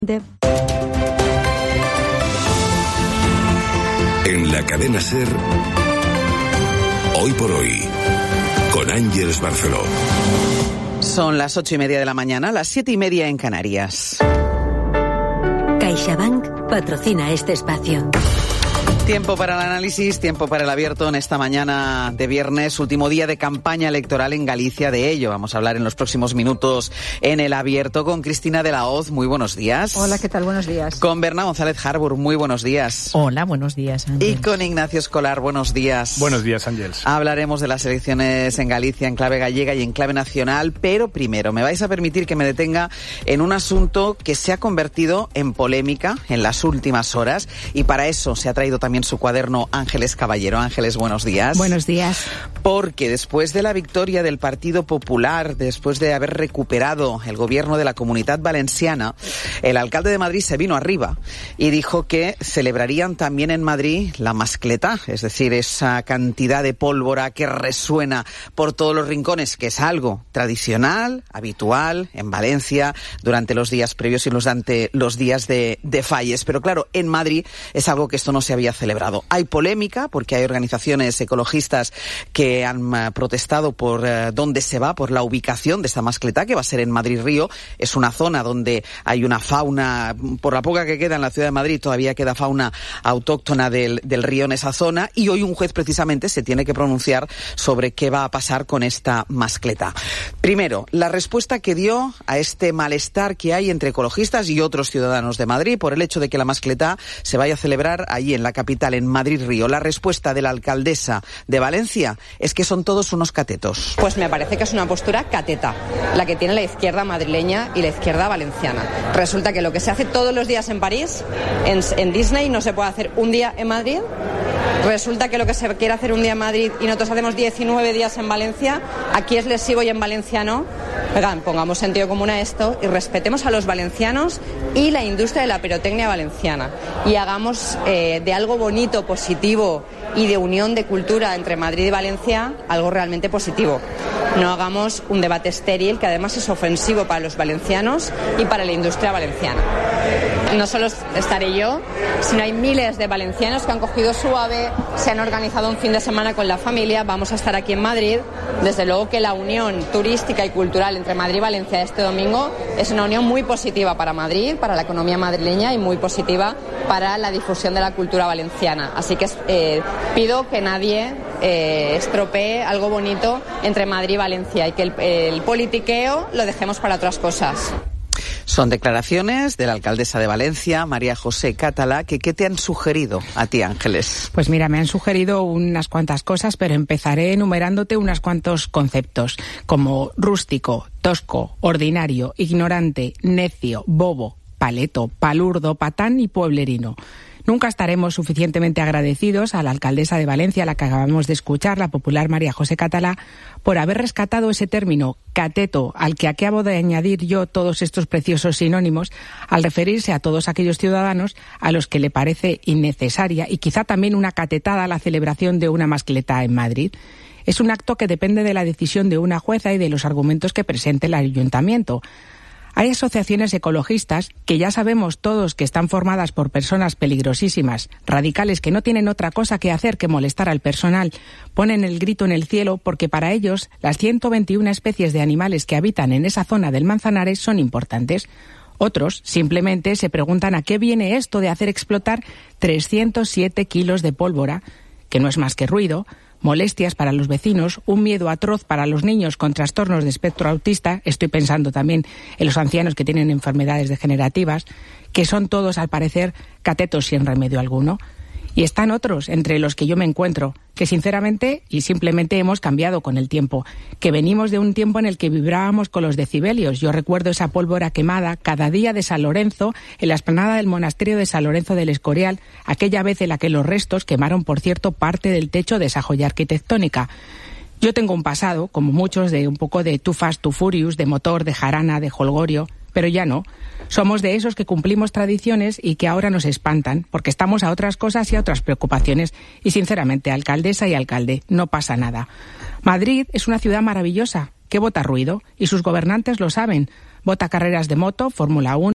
En la cadena SER, Hoy por Hoy, con Ángeles Barceló. Son las 8:30 de la mañana, las 7:30 en Canarias. CaixaBank patrocina este espacio. Tiempo para el análisis, tiempo para el abierto en esta mañana de viernes, último día de campaña electoral en Galicia. De ello vamos a hablar en los próximos minutos en el abierto con Cristina de la Hoz. Muy buenos días. Hola, ¿qué tal? Buenos días. Con Berna González Harbour. Muy buenos días. Hola, buenos días, Ángel. Y con Ignacio Escolar. Buenos días. Buenos días, Ángeles. Hablaremos de las elecciones en Galicia en clave gallega y en clave nacional, pero primero me vais a permitir que me detenga en un asunto que se ha convertido en polémica en las últimas horas, y para eso se ha traído también su cuaderno Ángeles Caballero. Ángeles, buenos días. Buenos días. Porque después de la victoria del Partido Popular, después de haber recuperado el gobierno de la Comunitat Valenciana, el alcalde de Madrid se vino arriba y dijo que celebrarían también en Madrid la mascletá, es decir, esa cantidad de pólvora que resuena por todos los rincones, que es algo tradicional, habitual en Valencia durante los días previos y durante los días de falles. Pero claro, en Madrid es algo que esto no se había celebrado. Hay polémica porque hay organizaciones ecologistas que han protestado por dónde se va, por la ubicación de esta mascletá, que va a ser en Madrid-Río. Es una zona donde hay una fauna, por la poca que queda en la ciudad de Madrid, todavía queda fauna autóctona del río en esa zona, y hoy un juez precisamente se tiene que pronunciar sobre qué va a pasar con esta mascletá. Primero, la respuesta que dio a este malestar que hay entre ecologistas y otros ciudadanos de Madrid por el hecho de que la mascletá se vaya a celebrar allí en la capital, en Madrid-Río. La respuesta de la alcaldesa de Valencia es que son todos unos catetos. Pues me parece que es una postura cateta, la que tiene la izquierda madrileña y la izquierda valenciana. Resulta que lo que se hace todos los días en París, en Disney, no se puede hacer un día en Madrid. Resulta que lo que se quiere hacer un día en Madrid y nosotros hacemos 19 días en Valencia, aquí es lesivo y en Valencia no. Oigan, pongamos sentido común a esto y respetemos a los valencianos y la industria de la pirotecnia valenciana. Y hagamos de algo bonito, positivo y de unión de cultura entre Madrid y Valencia algo realmente positivo. No hagamos un debate estéril que además es ofensivo para los valencianos y para la industria valenciana. No solo estaré yo, sino hay miles de valencianos que han cogido su AVE, se han organizado un fin de semana con la familia, vamos a estar aquí en Madrid. Desde luego que la unión turística y cultural entre Madrid y Valencia este domingo es una unión muy positiva para Madrid, para la economía madrileña y muy positiva para la difusión de la cultura valenciana. Así que pido que nadie estropee algo bonito entre Madrid y Valencia y que el politiqueo lo dejemos para otras cosas. Son declaraciones de la alcaldesa de Valencia, María José Catalá. ¿Qué te han sugerido a ti, Ángeles? Pues mira, me han sugerido unas cuantas cosas, pero empezaré enumerándote unos cuantos conceptos, como rústico, tosco, ordinario, ignorante, necio, bobo, paleto, palurdo, patán y pueblerino. Nunca estaremos suficientemente agradecidos a la alcaldesa de Valencia, la que acabamos de escuchar, la popular María José Catalá, por haber rescatado ese término cateto al que acabo de añadir yo todos estos preciosos sinónimos, al referirse a todos aquellos ciudadanos a los que le parece innecesaria y quizá también una catetada la celebración de una mascletá en Madrid. Es un acto que depende de la decisión de una jueza y de los argumentos que presente el ayuntamiento. Hay asociaciones ecologistas que ya sabemos todos que están formadas por personas peligrosísimas, radicales que no tienen otra cosa que hacer que molestar al personal, ponen el grito en el cielo porque para ellos las 121 especies de animales que habitan en esa zona del Manzanares son importantes. Otros simplemente se preguntan a qué viene esto de hacer explotar 307 kilos de pólvora, que no es más que ruido, molestias para los vecinos, un miedo atroz para los niños con trastornos de espectro autista, estoy pensando también en los ancianos que tienen enfermedades degenerativas, que son todos, al parecer, catetos sin remedio alguno. Y están otros, entre los que yo me encuentro, que sinceramente y simplemente hemos cambiado con el tiempo, que venimos de un tiempo en el que vibrábamos con los decibelios. Yo recuerdo esa pólvora quemada cada día de San Lorenzo, en la explanada del monasterio de San Lorenzo del Escorial, aquella vez en la que los restos quemaron, por cierto, parte del techo de esa joya arquitectónica. Yo tengo un pasado, como muchos, de un poco de Too Fast, Too Furious, de motor, de jarana, de jolgorio, pero ya no. Somos de esos que cumplimos tradiciones y que ahora nos espantan, porque estamos a otras cosas y a otras preocupaciones. Y sinceramente, alcaldesa y alcalde, no pasa nada. Madrid es una ciudad maravillosa, que vota ruido, y sus gobernantes lo saben. Vota carreras de moto, Fórmula 1,